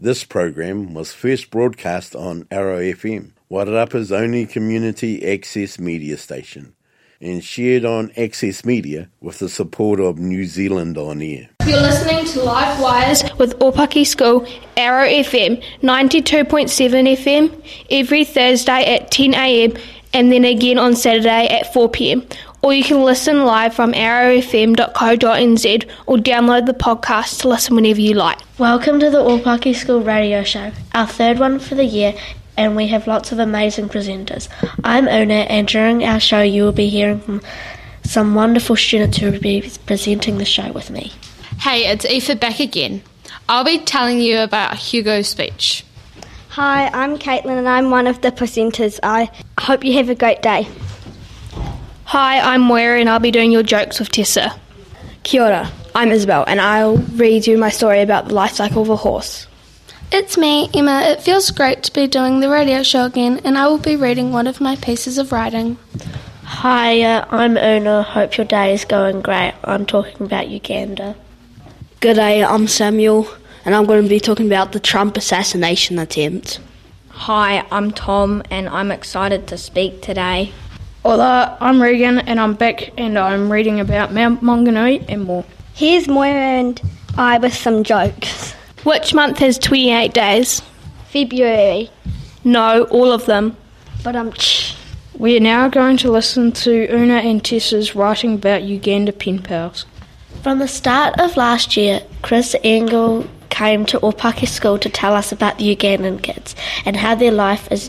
This program was first broadcast on Arrow FM, Wairarapa's only community access media station, and shared on Access Media with the support of New Zealand On Air. You're listening to Live Wires with Opaki School, Arrow FM, 92.7 FM, every Thursday at 10 a.m. and then again on Saturday at 4 p.m. Or you can listen live from arrowfm.co.nz or download the podcast to listen whenever you like. Welcome to the Opaki School radio show, our third one for the year, and we have lots of amazing presenters. I'm Una, and during our show you will be hearing from some wonderful students who will be presenting the show with me. Hey, it's Aoife back again. I'll be telling you about Hugo's speech. Hi, I'm Caitlin and I'm one of the presenters. I hope you have a great day. Hi, I'm Moira and I'll be doing your jokes with Tessa. Kia ora, I'm Isabel and I'll read you my story about the life cycle of a horse. It's me, Emma. It feels great to be doing the radio show again, and I will be reading one of my pieces of writing. Hi, I'm Una. Hope your day is going great. I'm talking about Uganda. G'day, I'm Samuel, and I'm going to be talking about the Trump assassination attempt. Hi, I'm Tom, and I'm excited to speak today. Hola, I'm Regan, and I'm back, and I'm reading about Mount Maunganui and more. Here's Moira and I with some jokes. Which month has 28 days? February. No, all of them. But We are now going to listen to Una and Tessa's writing about Uganda pen pals. From the start of last year, Chris Engel came to Opaki School to tell us about the Ugandan kids and how their life is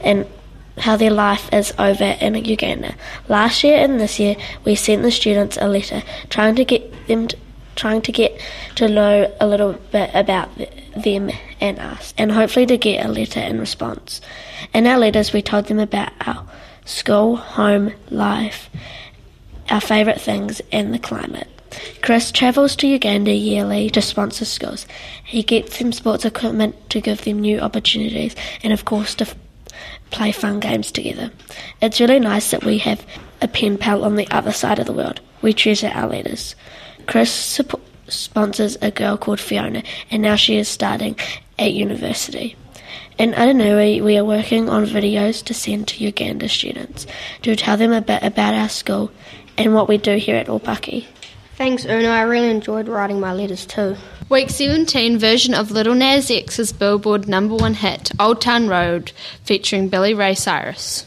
over in Uganda. Last year and this year, we sent the students a letter trying to get to know a little bit about them and us, and hopefully to get a letter in response. In our letters, we told them about our school, home, life, our favourite things, and the climate. Chris travels to Uganda yearly to sponsor schools. He gets them sports equipment to give them new opportunities, and of course to play fun games together. It's really nice that we have a pen pal on the other side of the world. We treasure our letters. Chris sponsors a girl called Fiona, and now she is starting at university. In Aranui, we are working on videos to send to Uganda students to tell them a bit about our school and what we do here at Opaki. Thanks, Una. I really enjoyed writing my letters too. Week 17 version of Little Nas X's Billboard #1 hit, Old Town Road, featuring Billy Ray Cyrus.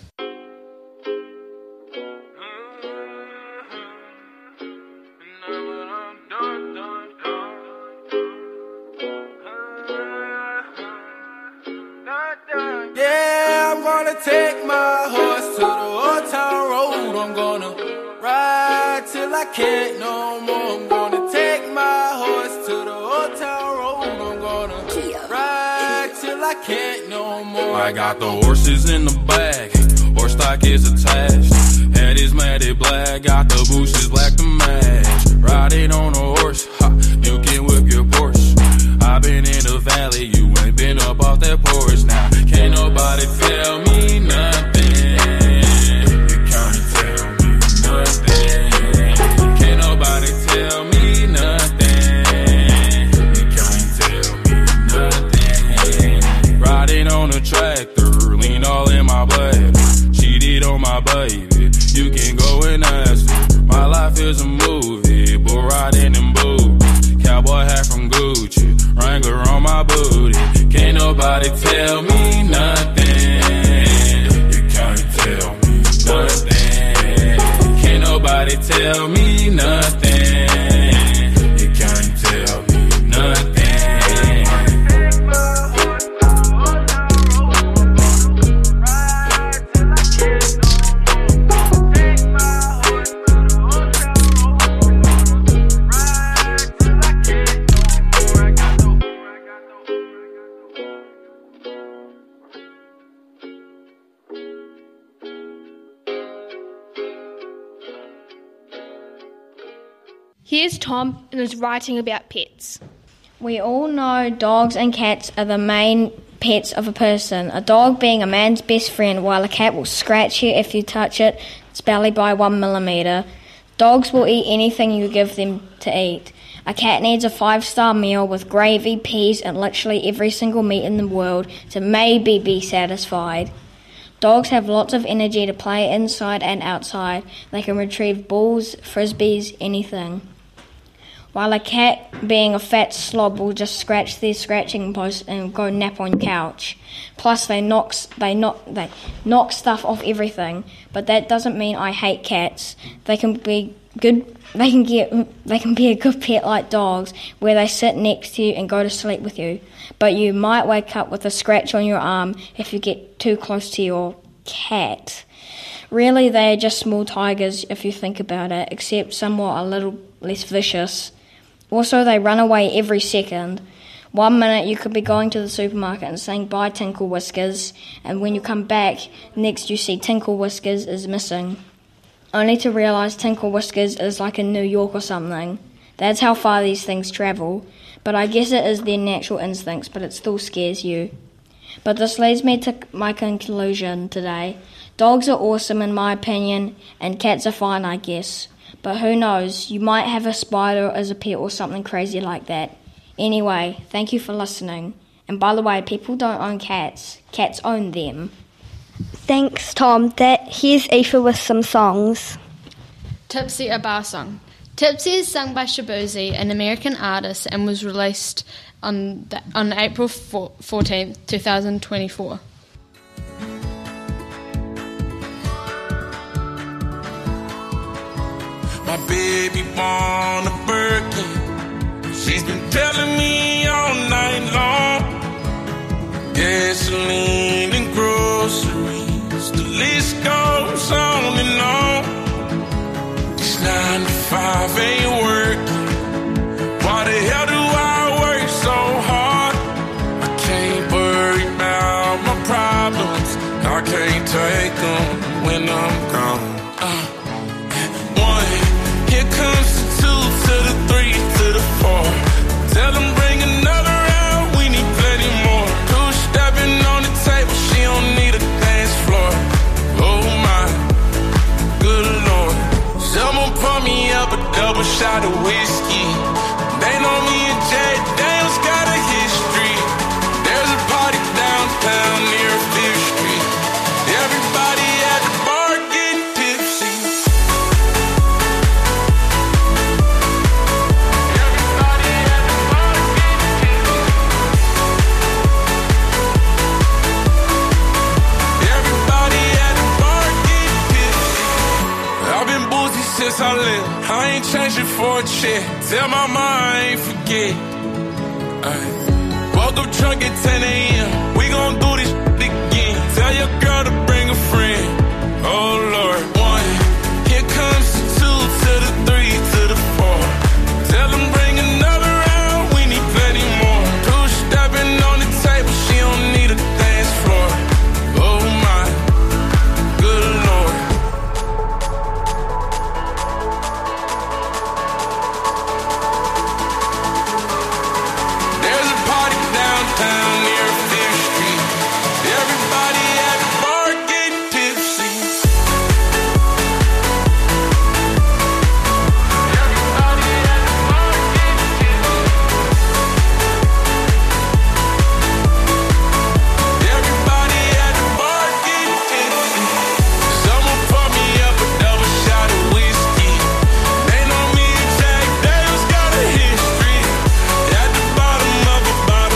Yeah, I'm gonna take my horse to the old town road. I'm gonna ride till I can't no more. I'm gonna take my horse to the old town road. I'm gonna ride till I can't no more. I got the horses in the bag, horse stock is attached. Head is matted black, got the bushes black to match. Riding on a horse, ha, you can whip your Porsche. I've been in the valley, you ain't been up off that porch. Now can't nobody tell me nothing. You can't tell me nothing. Can't nobody tell me nothing. You can't tell me nothing. Riding on a tractor, lean all in my blood. Cheated on my baby, you can go and ask her. My life is a movie, bull riding in boots. Cowboy hat from Gucci, Wrangler on my booty. Can't nobody tell me nothing. You can't tell me nothing. Can't nobody tell me nothing. You can't tell me nothing. Here's Tom and his writing about pets. We all know dogs and cats are the main pets of a person. A dog being a man's best friend, while a cat will scratch you if you touch its belly by 1 millimetre. Dogs will eat anything you give them to eat. A cat needs a 5-star meal with gravy, peas, and literally every single meat in the world to maybe be satisfied. Dogs have lots of energy to play inside and outside. They can retrieve balls, frisbees, anything. While a cat, being a fat slob, will just scratch their scratching post and go nap on your couch. Plus, they knock stuff off everything. But that doesn't mean I hate cats. They can be good. They can be a good pet like dogs, where they sit next to you and go to sleep with you. But you might wake up with a scratch on your arm if you get too close to your cat. Really, they are just small tigers if you think about it, except somewhat a little less vicious. Also, they run away every second. 1 minute you could be going to the supermarket and saying bye Tinkle Whiskers, and when you come back, next you see Tinkle Whiskers is missing. Only to realise Tinkle Whiskers is like in New York or something. That's how far these things travel. But I guess it is their natural instincts, but it still scares you. But this leads me to my conclusion today. Dogs are awesome in my opinion, and cats are fine, I guess. But who knows, you might have a spider as a pet or something crazy like that. Anyway, thank you for listening. And by the way, people don't own cats. Cats own them. Thanks, Tom. Here's Aoife with some songs. Tipsy, a bar song. Tipsy is sung by Shaboozey, an American artist, and was released on April 14th, 2024. My baby born a Birkin. She's been telling me all night long. Gasoline and groceries, the list goes on and on. This 9 to 5 ain't working. Why the hell do I work so hard? I can't worry about my problems. I can't take them when I'm gone. Here comes the 2 to the 3 to the 4. Tell them bring another round, we need plenty more. 2 stepping on the table, she don't need a dance floor. Oh my, good Lord. Someone pour me up a double shot of whiskey. They know me and Jay Daniels got a history. There's a party downtown near 5th Street. Everybody at the bar getting tipsy. Since I left, I ain't changing for a check. Tell my mom I ain't forget. Woke up drunk at 10 a.m. We gon' do this again. Tell your girl to bring a friend. Oh Lord. 1, here comes the 2 to the 3 to the 4. Tell them bring another round, we need plenty more. 2 stepping on the table, she don't need a dance floor. Oh my, good Lord. Downtown near 5th Street. Everybody at the bar getting tipsy. Everybody at the bar getting tipsy. Everybody at the bar getting tipsy. Someone pour me up a double shot of whiskey. They know me and Jack Daniels got a history. At the bottom of a bottle.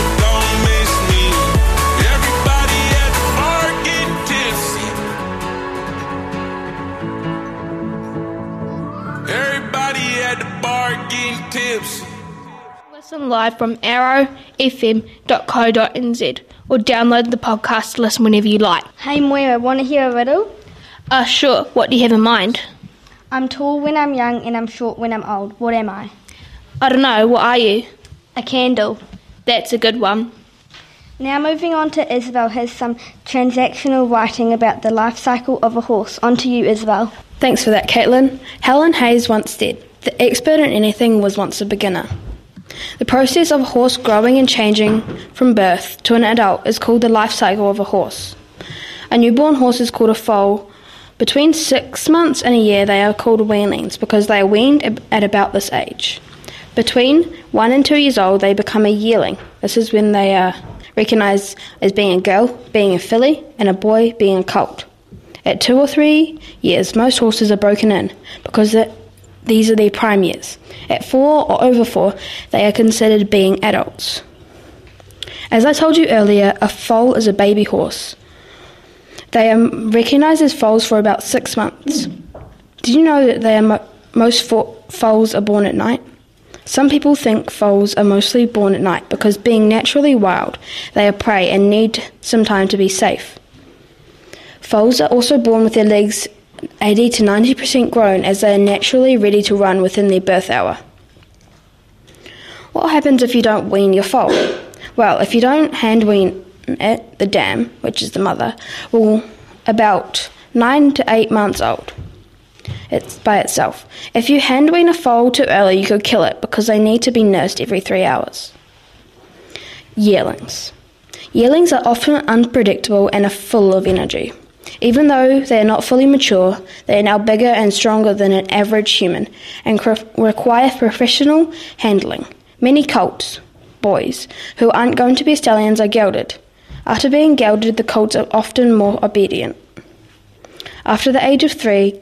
Listen live from arrowfm.co.nz or download the podcast to listen whenever you like. Hey Moira, want to hear a riddle? Sure. What do you have in mind? I'm tall when I'm young and I'm short when I'm old. What am I? I don't know. What are you? A candle. That's a good one. Now moving on to Isabel has some transactional writing about the life cycle of a horse. On to you, Isabel. Thanks for that, Caitlin. Helen Hayes once said, "The expert in anything was once a beginner." The process of a horse growing and changing from birth to an adult is called the life cycle of a horse. A newborn horse is called a foal. Between 6 months and a year they are called weanlings because they are weaned at about this age. Between 1 and 2 years old, they become a yearling. This is when they are recognised as being a girl, being a filly, and a boy being a colt. At 2 or 3 years, most horses are broken in because these are their prime years. At 4 or over 4, they are considered being adults. As I told you earlier, a foal is a baby horse. They are recognised as foals for about 6 months. Did you know that most foals are born at night? Some people think foals are mostly born at night because, being naturally wild, they are prey and need some time to be safe. Foals are also born with their legs 80 to 90% grown, as they are naturally ready to run within their birth hour. What happens if you don't wean your foal? Well, if you don't hand wean it, the dam, which is the mother, will about 9 to 8 months old. It's by itself. If you hand wean a foal too early, you could kill it because they need to be nursed every 3 hours. Yearlings. Yearlings are often unpredictable and are full of energy. Even though they are not fully mature, they are now bigger and stronger than an average human and require professional handling. Many colts, boys, who aren't going to be stallions, are gelded. After being gelded, the colts are often more obedient. After the age of 3,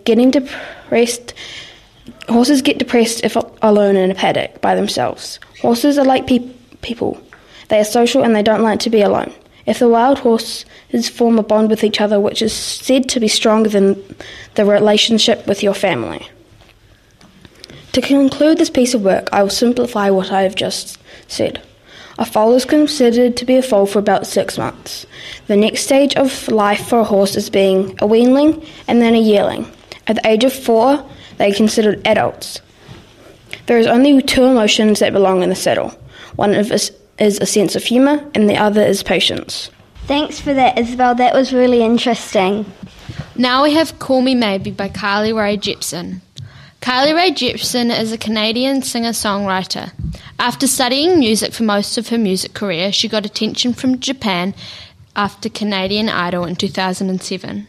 horses get depressed if alone in a paddock by themselves. Horses are like people. They are social and they don't like to be alone. If the wild horses form a bond with each other, which is said to be stronger than the relationship with your family. To conclude this piece of work, I will simplify what I have just said. A foal is considered to be a foal for about 6 months. The next stage of life for a horse is being a weanling and then a yearling. At the age of 4, they are considered adults. There is only 2 emotions that belong in the saddle. One is a sense of humour and the other is patience. Thanks for that, Isabel. That was really interesting. Now we have Call Me Maybe by Carly Rae Jepsen. Carly Rae Jepsen is a Canadian singer-songwriter. After studying music for most of her music career, she got attention from Japan after Canadian Idol in 2007.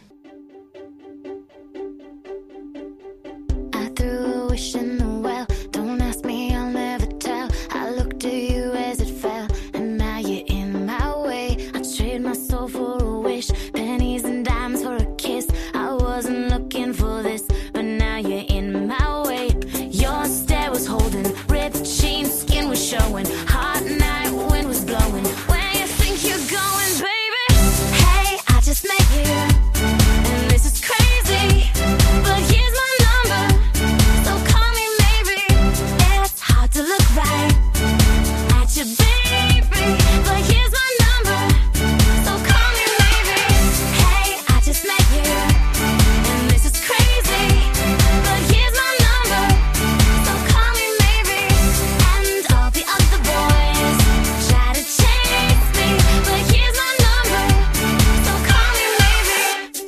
I threw a wish in the well. Don't ask me, I'll never tell. I looked at you as it fell, and now you're in my way. I trade my soul for a wish, pennies and dimes for a kiss. I wasn't looking for this, but now you're in my way. Your stare was holding, ripped jeans, skin was showing. Hot night, wind was blowing. Where you think you're going, baby? Hey, I just met you, and this is crazy, but here's my number, so call me maybe. It's hard to look right at you, baby, but here's my number, so call me maybe. Hey, I just met you, and this is crazy, but here's my number, so call me maybe. And all the other boys try to chase me, but here's my number, so call me maybe.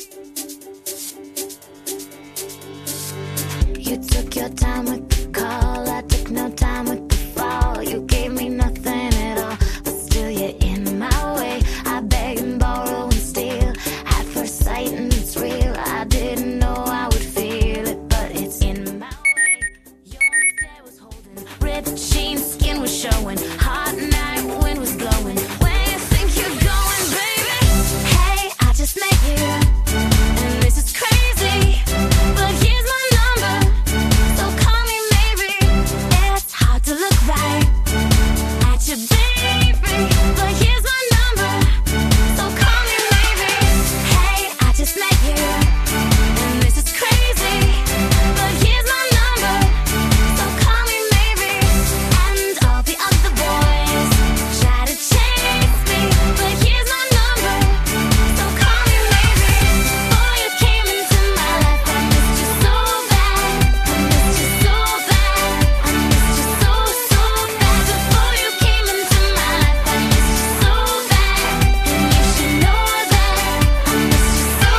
You took your time with the call, I took no time with the fall. You gave me nothing at all, but still you're in my way. I beg and borrow and steal at first sight, and it's real. I didn't know I would feel it, but it's in my way. Your stare was holding, ripped jeans, skin was showing. Hot night, wind was blowing. Where you think you're going, baby? Hey, I just met you, and this is crazy, but here's my number, so call me maybe. It's hard to look right at you, baby, but here's my number, so call me maybe. Hey, I just met you, and this is crazy, but here's my number, so call me maybe. And all the other boys try to chase me, but here's my number, so call me maybe. Before you came into my life, I missed you so bad. I missed you so bad. I missed you so, so bad. Before you came into my life, I missed you so bad. And you should know that I missed you so,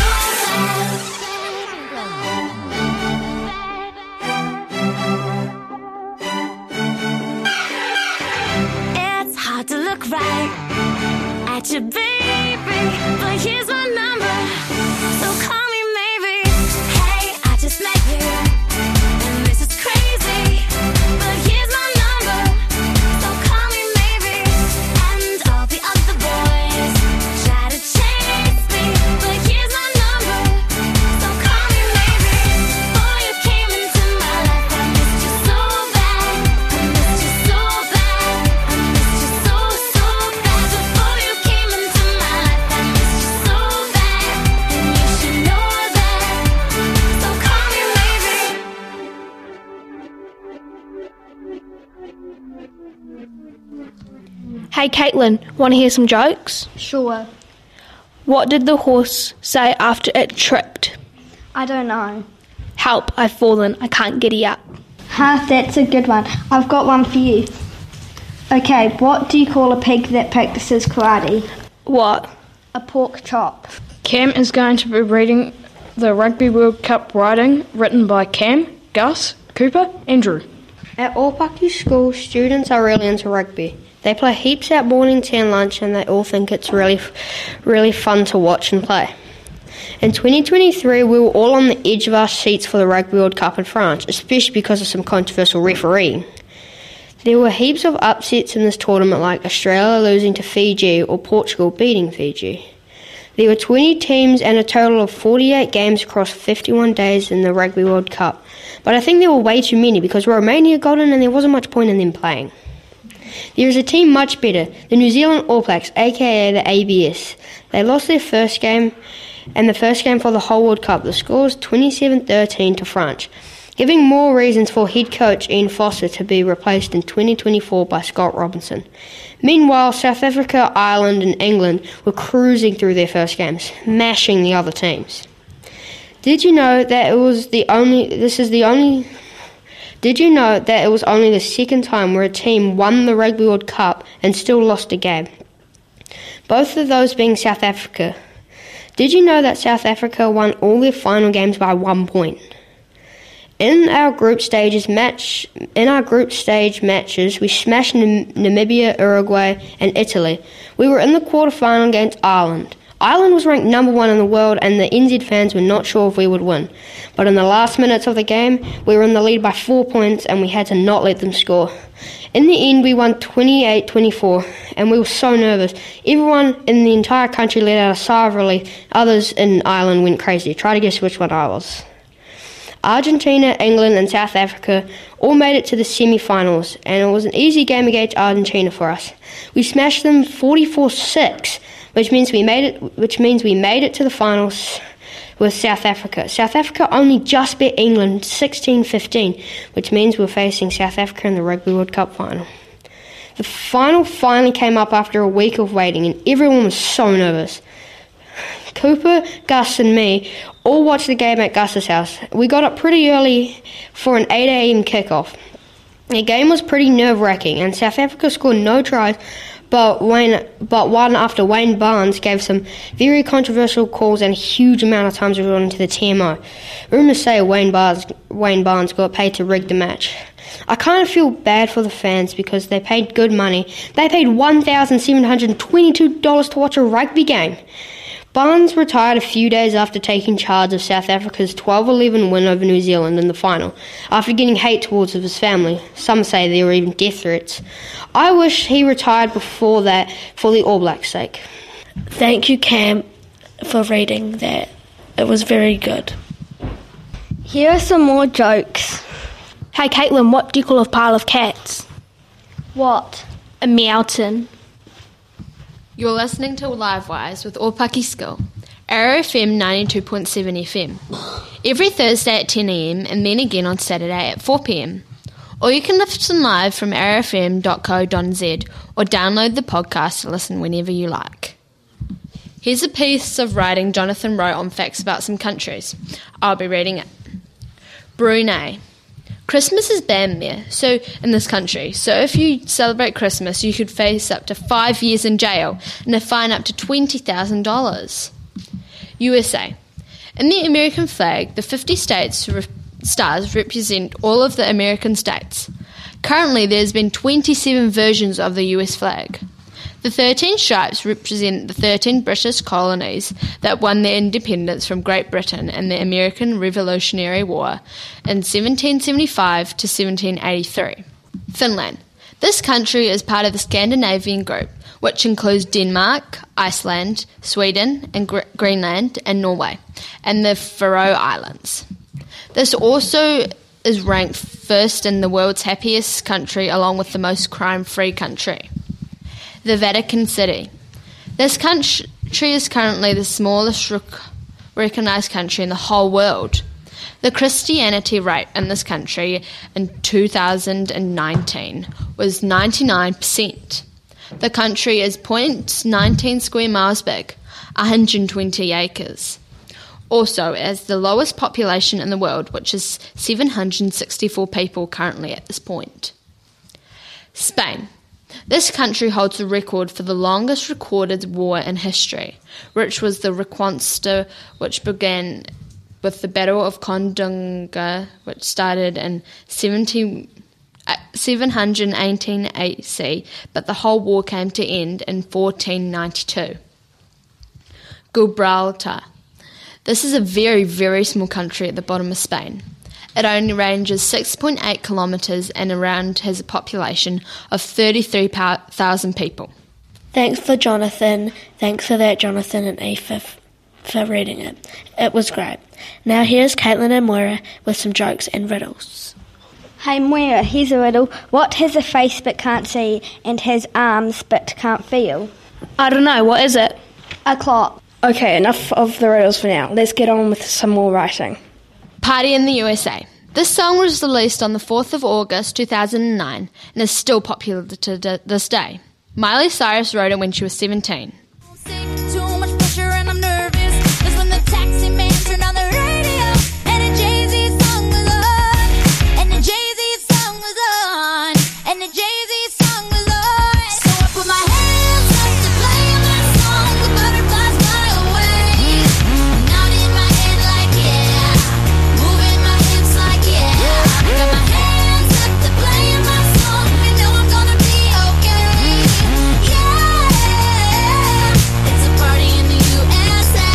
so bad. It's hard to look right at you, baby, but here's my number, so call me maybe. Hey, I just met you, and this is crazy, but here's my number. Hey Caitlin, want to hear some jokes? Sure. What did the horse say after it tripped? I don't know. Help, I've fallen, I can't giddy up. That's a good one. I've got one for you. Okay, what do you call a pig that practices karate? What? A pork chop. Cam is going to be reading the Rugby World Cup writing written by Cam, Gus, Cooper and Drew. At Opaki School, students are really into rugby. They play heaps at morning tea and lunch, and they all think it's really fun to watch and play. In 2023, we were all on the edge of our seats for the Rugby World Cup in France, especially because of some controversial refereeing. There were heaps of upsets in this tournament, like Australia losing to Fiji or Portugal beating Fiji. There were 20 teams and a total of 48 games across 51 days in the Rugby World Cup. But I think there were way too many because Romania got in and there wasn't much point in them playing. There is a team much better, the New Zealand All Blacks, aka the ABS. They lost their first game, and the first game for the whole World Cup. The score was 27-13 to France, giving more reasons for head coach Ian Foster to be replaced in 2024 by Scott Robinson. Meanwhile, South Africa, Ireland and England were cruising through their first games, smashing the other teams. Did you know that it was only the second time where a team won the Rugby World Cup and still lost a game? Both of those being South Africa. Did you know that South Africa won all their final games by 1 point? In our group stage matches, we smashed Namibia, Uruguay and Italy. We were in the quarterfinal against Ireland. Ireland was ranked number 1 in the world and the NZ fans were not sure if we would win. But in the last minutes of the game, we were in the lead by 4 points and we had to not let them score. In the end, we won 28-24 and we were so nervous. Everyone in the entire country let out a sigh of relief. Others in Ireland went crazy. Try to guess which one I was. Argentina, England and South Africa all made it to the semi-finals and it was an easy game against Argentina for us. We smashed them 44-6. Which means we made it to the finals with South Africa. South Africa only just beat England 16-15, which means we're facing South Africa in the Rugby World Cup final. The final finally came up after a week of waiting, and everyone was so nervous. Cooper, Gus and me all watched the game at Gus's house. We got up pretty early for an 8 a.m. kickoff. The game was pretty nerve-wracking, and South Africa scored no tries, but one after Wayne Barnes gave some very controversial calls and a huge amount of times resorting to the TMO. Rumours say Wayne Barnes got paid to rig the match. I kind of feel bad for the fans because they paid good money. They paid $1,722 to watch a rugby game. Barnes retired a few days after taking charge of South Africa's 12-11 win over New Zealand in the final, after getting hate towards his family. Some say there were even death threats. I wish he retired before that for the All Blacks' sake. Thank you, Cam, for reading that. It was very good. Here are some more jokes. Hey Caitlin, what do you call a pile of cats? What? A meowton. You're listening to Livewise with Opaki School, Arrow FM 92.7 FM, every Thursday at 10 a.m. and then again on Saturday at 4 p.m. Or you can listen live from arrowfm.co.nz or download the podcast to listen whenever you like. Here's a piece of writing Jonathan wrote on facts about some countries. I'll be reading it. Brunei. Christmas is banned there, in this country. So if you celebrate Christmas, you could face up to 5 years in jail and a fine up to $20,000. USA. In the American flag, the 50 states stars represent all of the American states. Currently, there's been 27 versions of the US flag. The 13 stripes represent the 13 British colonies that won their independence from Great Britain in the American Revolutionary War in 1775 to 1783. Finland. This country is part of the Scandinavian group, which includes Denmark, Iceland, Sweden, and Greenland, and Norway, and the Faroe Islands. This also is ranked first in the world's happiest country along with the most crime-free country. The Vatican City. This country is currently the smallest recognised country in the whole world. The Christianity rate in this country in 2019 was 99%. The country is 0.19 square miles big, 120 acres. Also, it has the lowest population in the world, which is 764 people currently at this point. Spain. This country holds the record for the longest recorded war in history, which was the Reconquista, which began with the Battle of Condonga, which started in 718 AC, but the whole war came to end in 1492. Gibraltar. This is a very, very small country at the bottom of Spain. It only ranges 6.8 kilometres and around has a population of 33,000 people. Thanks for Jonathan. Thanks for that, Jonathan and Aoife, for reading it. It was great. Now here's Caitlin and Moira with some jokes and riddles. Hey Moira, here's a riddle. What has a face but can't see and has arms but can't feel? I don't know, what is it? A clock. Okay, enough of the riddles for now. Let's get on with some more writing. Party in the USA. This song was released on the 4th of August 2009 and is still popular to this day. Miley Cyrus wrote it when she was 17. Too much pressure and I'm nervous. That's when the taxi man turned on the radio and a Jay-Z song was on. And the Jay-Z song was on. And the Jay-Z song was on. So I put my hands up to play my song. The butterflies fly away. Now in my head like yeah. Moving my hips like yeah. Got my hands up to play my song. You know I'm gonna be okay. Yeah. It's a party in the USA.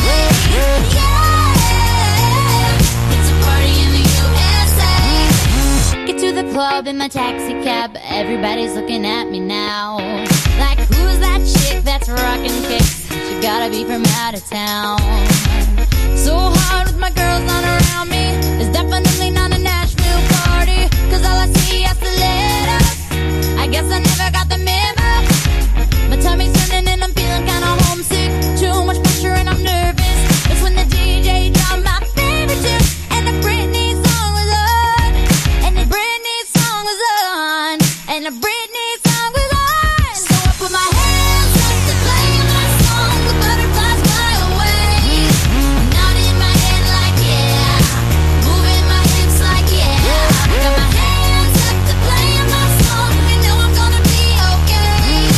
Yeah. It's a party in the USA. Get to the club in my taxi cab. Everybody's looking at me now. Like, who's that chick that's rocking kicks? She gotta be from out of town. So hard with my girls not around me. It's definitely not a Nashville party. Cause all I see is the letters. I guess I never got the memo. My tummy's turning and I'm feeling kinda homesick. Too much pressure and I'm nervous. That's when the DJ dropped my favorite tune. And the Britney song was on. And the Britney song was on. And the Britney song was on. So I put my hands up to play my song. The butterflies fly away. Now in my head like yeah. Moving my hips like yeah. Got my hands up to play my song. You know I'm gonna be okay.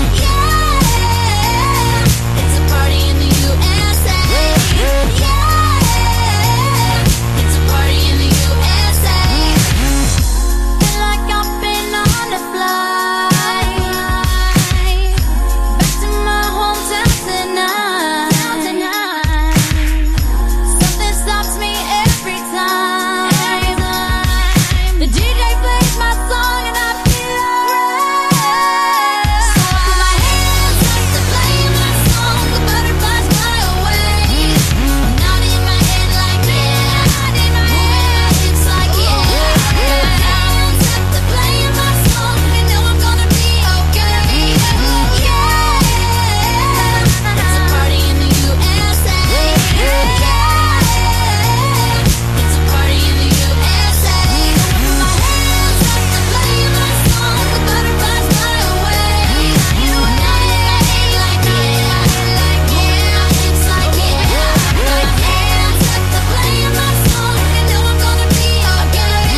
Yeah. It's a party in the USA. Yeah. It's a party in the USA. Feel like I've been on a flight back to my hometown tonight. Something stops me every time. The DJ plays my song and I feel alright. So I put my hands up to play my song. The butterflies fly away. Now in my head like yeah. Moving my hips like yeah. Got my hands up to play my song. You know I'm gonna be okay. Yeah. It's a party in the USA. Yeah. It's a party in the USA. Put my hands up to play my song. The butterflies fly away. You know I'm not in my head like yeah. Moving my hips like yeah. Got my hands up to play my song. You know I'm gonna be okay.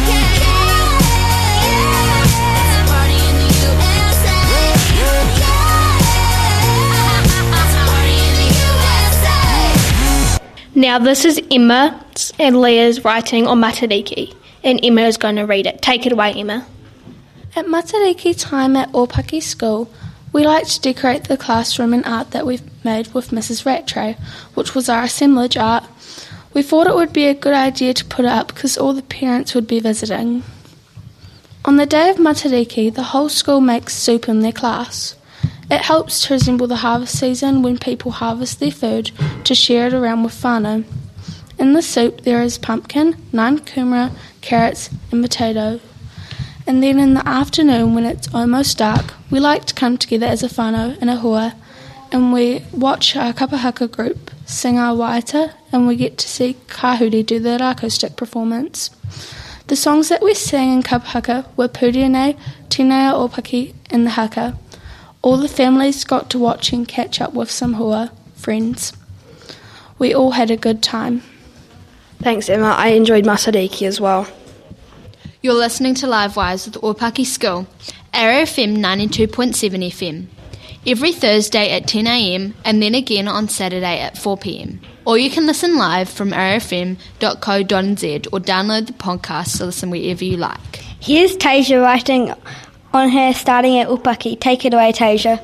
Yeah. It's a party in the USA. Yeah. It's a party in the USA. Now this is Emma and Leah's writing on Matariki, and Emma is going to read it. Take it away, Emma. At Matariki time at Opaki School, we like to decorate the classroom in art that we've made with Mrs. Rattray, which was our assemblage art. We thought it would be a good idea to put it up because all the parents would be visiting. On the day of Matariki, the whole school makes soup in their class. It helps to resemble the harvest season when people harvest their food to share it around with whānau. In the soup there is pumpkin, nine kumara, carrots and potato. And then in the afternoon when it's almost dark, we like to come together as a whānau in a hua and we watch our kapahaka group sing our waiata and we get to see Kahuri do the rako stick performance. The songs that we sang in kapahaka were Pūrianei, Tinea Opaki and the haka. All the families got to watch and catch up with some hua friends. We all had a good time. Thanks, Emma. I enjoyed Masariki as well. You're listening to Livewires with Opaki School, Arrow FM 92.7 FM. Every Thursday at 10 a.m. and then again on Saturday at 4 p.m. Or you can listen live from arrowfm.co.nz or download the podcast to listen wherever you like. Here's Tasia writing on her starting at Upaki. Take it away, Tasia.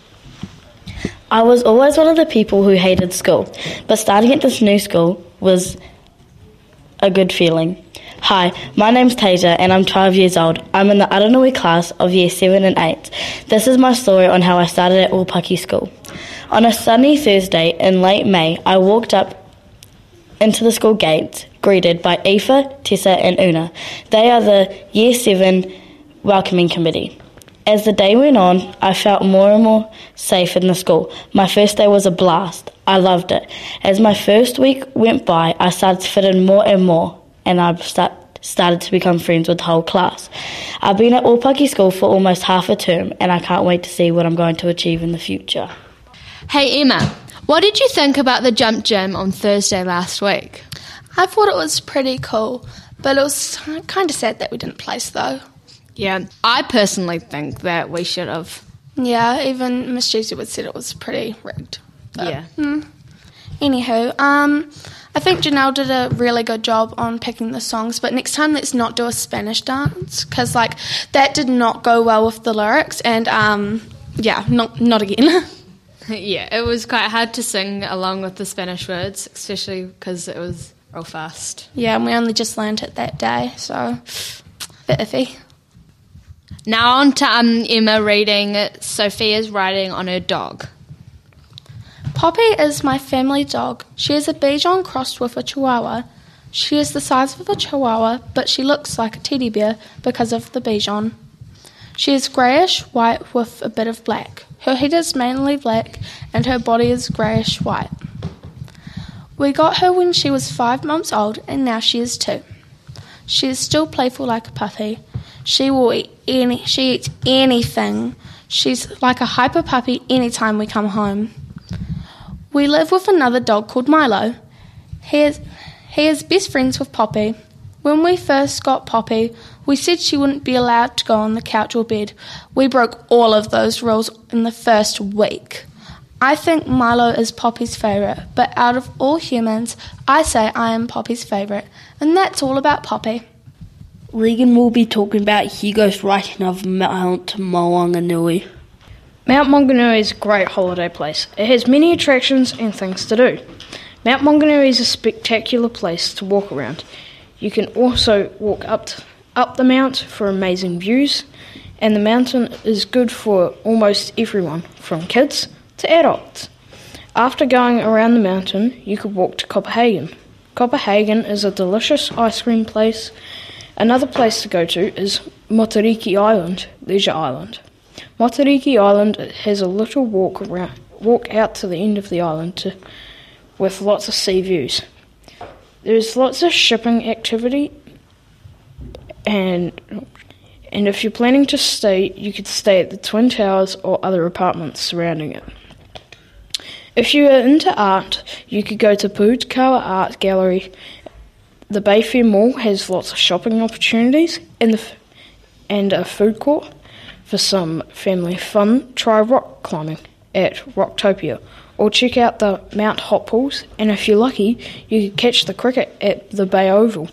I was always one of the people who hated school, but starting at this new school was a good feeling. Hi, my name's Tasia and I'm 12 years old. I'm in the Aranui class of Year 7 and 8. This is my story on how I started at Opaki School. On a sunny Thursday in late May, I walked up into the school gates, greeted by Aoife, Tessa and Una. They are the Year 7 welcoming committee. As the day went on, I felt more and more safe in the school. My first day was a blast. I loved it. As my first week went by, I started to fit in more and more, and I started to become friends with the whole class. I've been at Opaki School for almost half a term, and I can't wait to see what I'm going to achieve in the future. Hey Emma, what did you think about the jump gym on Thursday last week? I thought it was pretty cool, but it was kind of sad that we didn't place though. Yeah, I personally think that we should have. Yeah, even Miss Jesuit said it was pretty rigged. But, yeah. Anywho, I think Janelle did a really good job on picking the songs, but next time let's not do a Spanish dance, because that did not go well with the lyrics, and not again. Yeah, it was quite hard to sing along with the Spanish words, especially because it was real fast. Yeah, and we only just learned it that day, so a bit iffy. Now on to Emma reading Sophia's writing on her dog. Poppy is my family dog. She is a Bichon crossed with a Chihuahua. She is the size of a Chihuahua, but she looks like a teddy bear because of the Bichon. She is greyish-white with a bit of black. Her head is mainly black and her body is greyish-white. We got her when she was 5 months old and now she is 2. She is still playful like a puppy. She eats anything. She's like a hyper puppy anytime we come home. We live with another dog called Milo. He is best friends with Poppy. When we first got Poppy, we said she wouldn't be allowed to go on the couch or bed. We broke all of those rules in the first week. I think Milo is Poppy's favourite, but out of all humans, I say I am Poppy's favourite, and that's all about Poppy. Regan will be talking about Hugo's writing of Mount Maunganui. Mount Maunganui is a great holiday place. It has many attractions and things to do. Mount Maunganui is a spectacular place to walk around. You can also walk up the mount for amazing views, and the mountain is good for almost everyone, from kids to adults. After going around the mountain, you could walk to Copenhagen. Copenhagen is a delicious ice cream place. Another place to go to is Motariki Island, Leisure Island. Motariki Island has a little walk out to the end of the island with lots of sea views. There's lots of shipping activity, and if you're planning to stay, you could stay at the Twin Towers or other apartments surrounding it. If you are into art, you could go to Putukawa Art Gallery. The Bayfair Mall has lots of shopping opportunities and a food court. For some family fun, try rock climbing at Rocktopia, or check out the Mount Hot Pools, and if you're lucky, you could catch the cricket at the Bay Oval.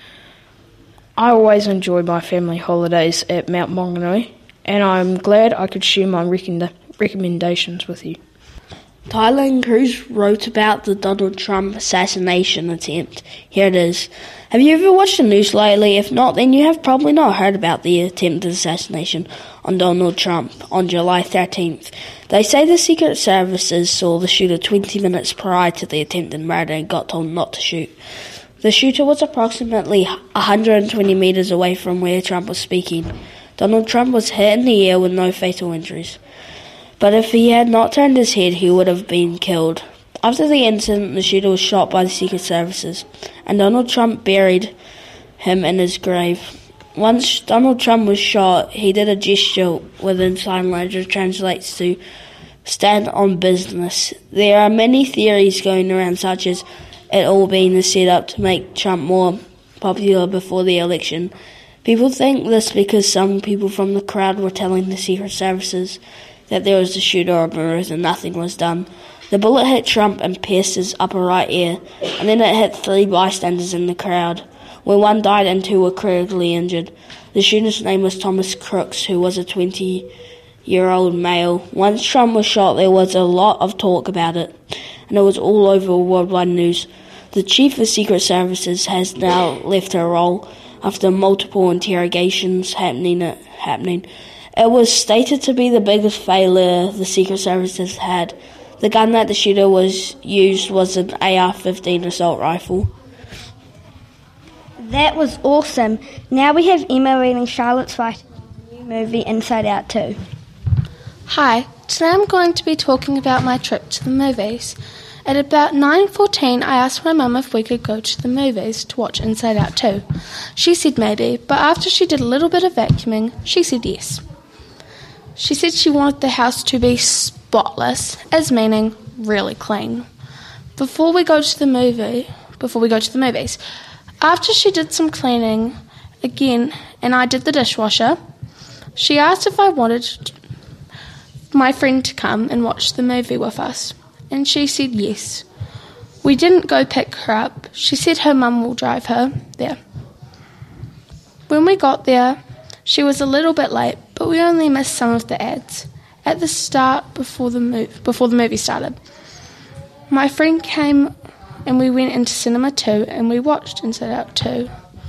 I always enjoy my family holidays at Mount Maunganui, and I'm glad I could share my recommendations with you. Thailand Cruz wrote about the Donald Trump assassination attempt. Here it is. Have you ever watched the news lately? If not, then you have probably not heard about the attempted assassination on Donald Trump on July 13th. They say the Secret Services saw the shooter 20 minutes prior to the attempted murder and got told not to shoot. The shooter was approximately 120 metres away from where Trump was speaking. Donald Trump was hit in the ear with no fatal injuries. But if he had not turned his head, he would have been killed. After the incident, the shooter was shot by the Secret Services, and Donald Trump buried him in his grave. Once Donald Trump was shot, he did a gesture within sign language translates to stand on business. There are many theories going around, such as it all being a setup to make Trump more popular before the election. People think this because some people from the crowd were telling the Secret Services that there was a shooter on the roof and nothing was done. The bullet hit Trump and pierced his upper right ear, and then it hit 3 bystanders in the crowd, where 1 died and 2 were critically injured. The shooter's name was Thomas Crooks, who was a 20-year-old male. Once Trump was shot, there was a lot of talk about it, and it was all over worldwide news. The chief of Secret Services has now left her role after multiple interrogations happening. It was stated to be the biggest failure the Secret Services had. The gun that the shooter used was an AR-15 assault rifle. That was awesome. Now we have Emma reading Charlotte's writing the new movie Inside Out 2. Hi, today I'm going to be talking about my trip to the movies. At about 9:14, I asked my mum if we could go to the movies to watch Inside Out 2. She said maybe, but after she did a little bit of vacuuming, she said yes. She said she wanted the house to be spotless, as meaning really clean. Before we go to the movies, after she did some cleaning again and I did the dishwasher, she asked if I wanted my friend to come and watch the movie with us, and she said yes. We didn't go pick her up. She said her mum will drive her there. When we got there, she was a little bit late, but we only missed some of the ads at the start before the movie started. My friend came and we went into Cinema 2 and we watched Inside Out 2.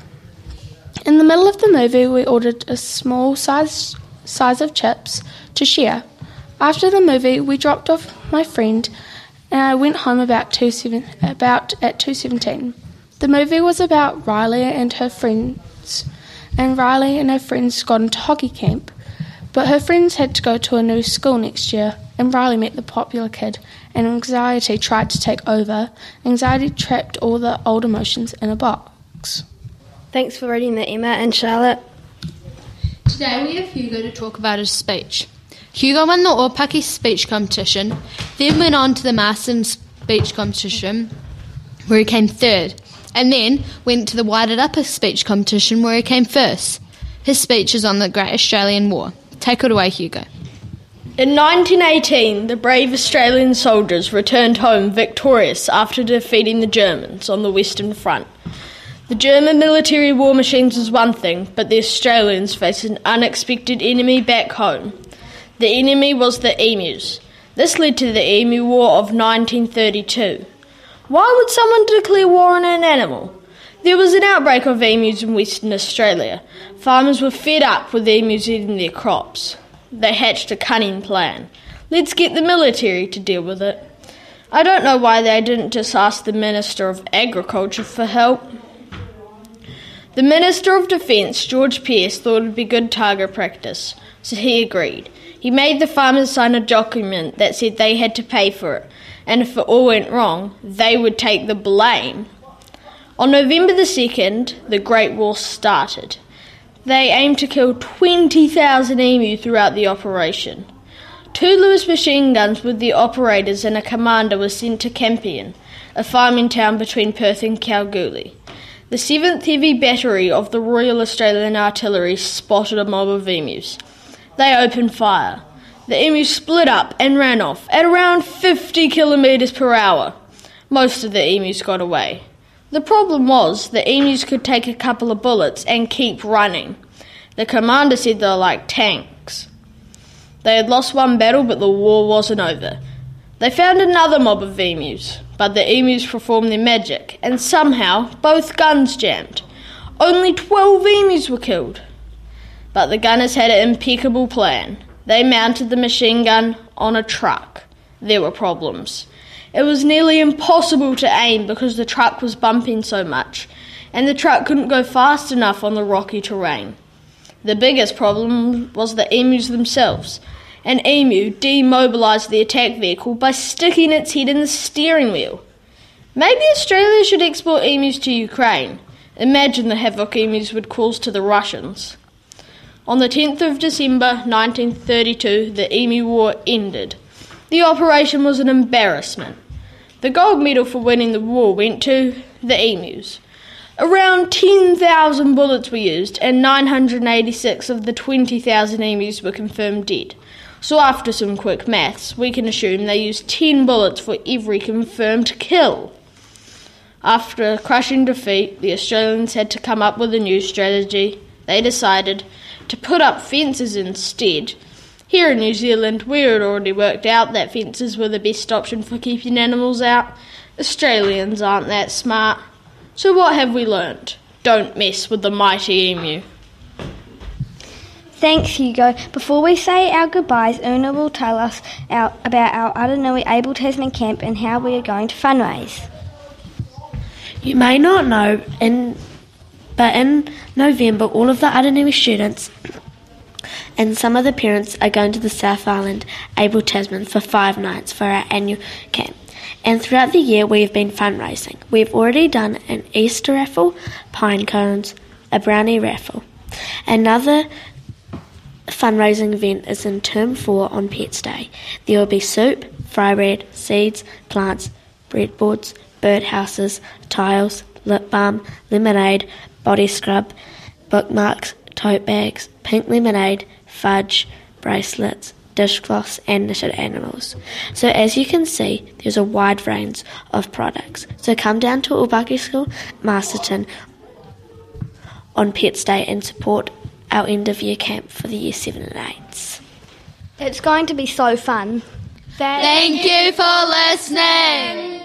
In the middle of the movie, we ordered a small size of chips to share. After the movie, we dropped off my friend and I went home about at 2:17. The movie was about Riley and her friends, and Riley and her friends got into hockey camp, but her friends had to go to a new school next year, and Riley met the popular kid, and anxiety tried to take over. Anxiety trapped all the old emotions in a box. Thanks for reading that, Emma and Charlotte. Today we have Hugo to talk about his speech. Hugo won the Aupaki speech competition, then went on to the Marsden speech competition, where he came third, and then went to the Wairarapa speech competition, where he came first. His speech is on the Great Australian War. Take it away, Hugo. In 1918, the brave Australian soldiers returned home victorious after defeating the Germans on the Western Front. The German military war machines was one thing, but the Australians faced an unexpected enemy back home. The enemy was the emus. This led to the Emu War of 1932. Why would someone declare war on an animal? There was an outbreak of emus in Western Australia. Farmers were fed up with emus eating their crops. They hatched a cunning plan. Let's get the military to deal with it. I don't know why they didn't just ask the Minister of Agriculture for help. The Minister of Defence, George Pearce, thought it would be good target practice, so he agreed. He made the farmers sign a document that said they had to pay for it, and if it all went wrong, they would take the blame. On November the 2nd, the Great War started. They aimed to kill 20,000 emu throughout the operation. 2 Lewis machine guns with the operators and a commander were sent to Campion, a farming town between Perth and Kalgoorlie. The 7th Heavy Battery of the Royal Australian Artillery spotted a mob of emus. They opened fire. The emus split up and ran off at around 50 kilometres per hour. Most of the emus got away. The problem was the emus could take a couple of bullets and keep running. The commander said they were like tanks. They had lost one battle, but the war wasn't over. They found another mob of emus, but the emus performed their magic, and somehow both guns jammed. Only 12 emus were killed. But the gunners had an impeccable plan. They mounted the machine gun on a truck. There were problems. It was nearly impossible to aim because the truck was bumping so much, and the truck couldn't go fast enough on the rocky terrain. The biggest problem was the emus themselves. An emu demobilised the attack vehicle by sticking its head in the steering wheel. Maybe Australia should export emus to Ukraine. Imagine the havoc emus would cause to the Russians. On the 10th of December 1932, the Emu War ended. The operation was an embarrassment. The gold medal for winning the war went to the emus. Around 10,000 bullets were used, and 986 of the 20,000 emus were confirmed dead. So after some quick maths, we can assume they used 10 bullets for every confirmed kill. After a crushing defeat, the Australians had to come up with a new strategy. They decided to put up fences instead. Here in New Zealand, we had already worked out that fences were the best option for keeping animals out. Australians aren't that smart. So what have we learnt? Don't mess with the mighty emu. Thanks, Hugo. Before we say our goodbyes, Una will tell us about our Aranui Able Tasman camp and how we are going to fundraise. You may not know, but in November, all of the Aranui students and some of the parents are going to the South Island Able Tasman for 5 nights for our annual camp. And throughout the year, we have been fundraising. We've already done an Easter raffle, pine cones, a brownie raffle. Another fundraising event is in Term 4 on Pets Day. There will be soup, fry bread, seeds, plants, breadboards, birdhouses, tiles, lip balm, lemonade, body scrub, bookmarks, tote bags, pink lemonade, fudge, bracelets, dishcloths and knitted animals. So as you can see, there's a wide range of products. So come down to Upaki School, Masterton on Pets Day and support our end of year camp for the year 7 and 8s. It's going to be so fun. Thank you for listening.